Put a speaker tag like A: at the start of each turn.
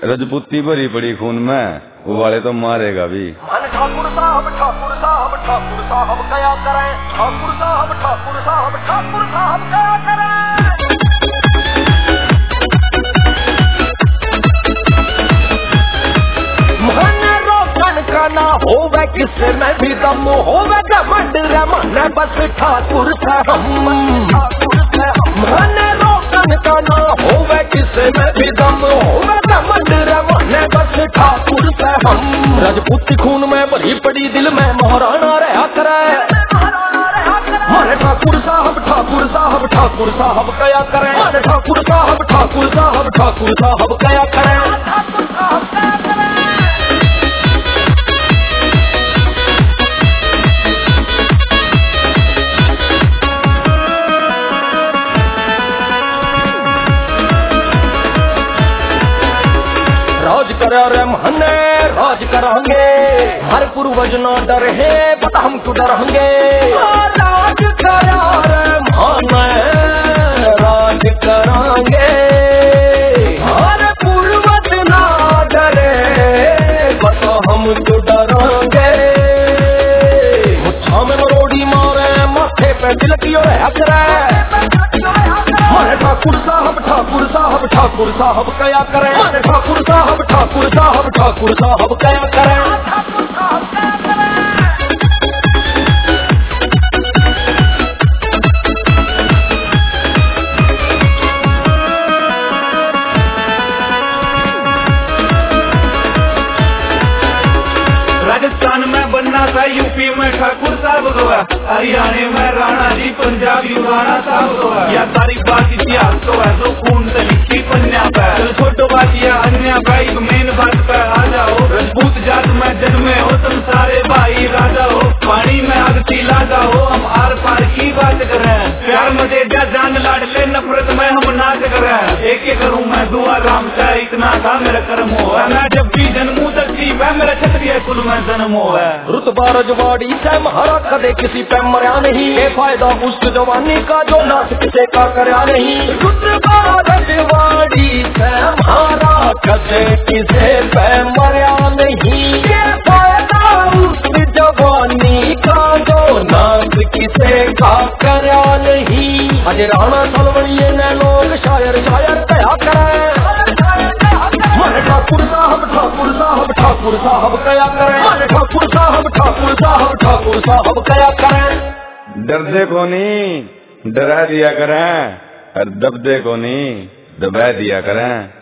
A: रजपूती भरी पड़ी खून में, वो वाले तो मारेगा भी।
B: ठाकुर साहब ठाकुर साहब ठाकुर साहब क्या करें, ठाकुर साहब ठाकुर साहब ठाकुर साहब क्या करें। मन रोकन का ना होवे किससे में भी दम होवे घमंड रे मन बस ठाकुर साहब। मन रोकन का ना होवे किससे में भी दम होवे घमंड रे मन बस ठाकुर साहब। राजपूती खून में भरी पड़ी दिल में महाराणा रहा करे। मारे ठाकुर साहब ठाकुर साहब ठाकुर साहब क्या करें। मारे ठाकुर साहब ठाकुर साहब ठाकुर साहब क्या करें। राज करा रे मने राज करांगे, हर पूर्वज ना डर है बता हम क्यों डरेंगे। राज करा रे मने राज करांगे, हर पूर्वज ना डरे बता हम क्यों डरेंगे। मुच्छा में मरोड़ी मारे माथे पे तिलकी और हकरे। मारे ठाकुर साहब ठाकुर साहब ठाकुर साहब क्या करें। मारे ठाकुर साहब ठाकुर साहब ठाकुर साहब क्या करें।
C: राजस्थान में बनना था, यूपी में ठाकुर साहब गवा, हरियाणा में राणा जी, पंजाब राणा साहब गवा। या सारी बात इतिहास तो है तो खून से लिखी पन्या पे। चल छोटो बात या अन्य भाई मेन बात पे आ जाओ। राजपूत जात में जन्मे हो तुम सारे भाई राजा हो, पानी में आग तिला जाओ। हम आर पार की बात करें, प्यार मजे जान लाड ले नफरत में हम नाच करें। एक एक करूँ मैं दुआ राम से, इतना था मेरा कर्म हो। मैं जब भी जन्मू तक जी मैं मेरा क्षत्रिय कुल में जन्म हो।
B: रुतबा रजवाड़ी से महारा कदे किसी पे मरा नहीं, ये फायदा उस जवानी का जो नाच किसे का करया नहीं। रुतबा रजवाड़ी से महारा कदे किसे पे मरा नहीं, ये फायदा उस जवानी का जो नाच किसे का करया नहीं। अजय राणा सलवड़िए ने लोग शायर शायर क्या करें। मारे ठाकुर साहब ठाकुर साहब ठाकुर साहब क्या करें। मारे ठाकुर साहब ठाकुर साहब ठाकुर साहब क्या करें।
A: डरते को नहीं डरा दिया करें, और दबदे को नहीं दबा दिया करें।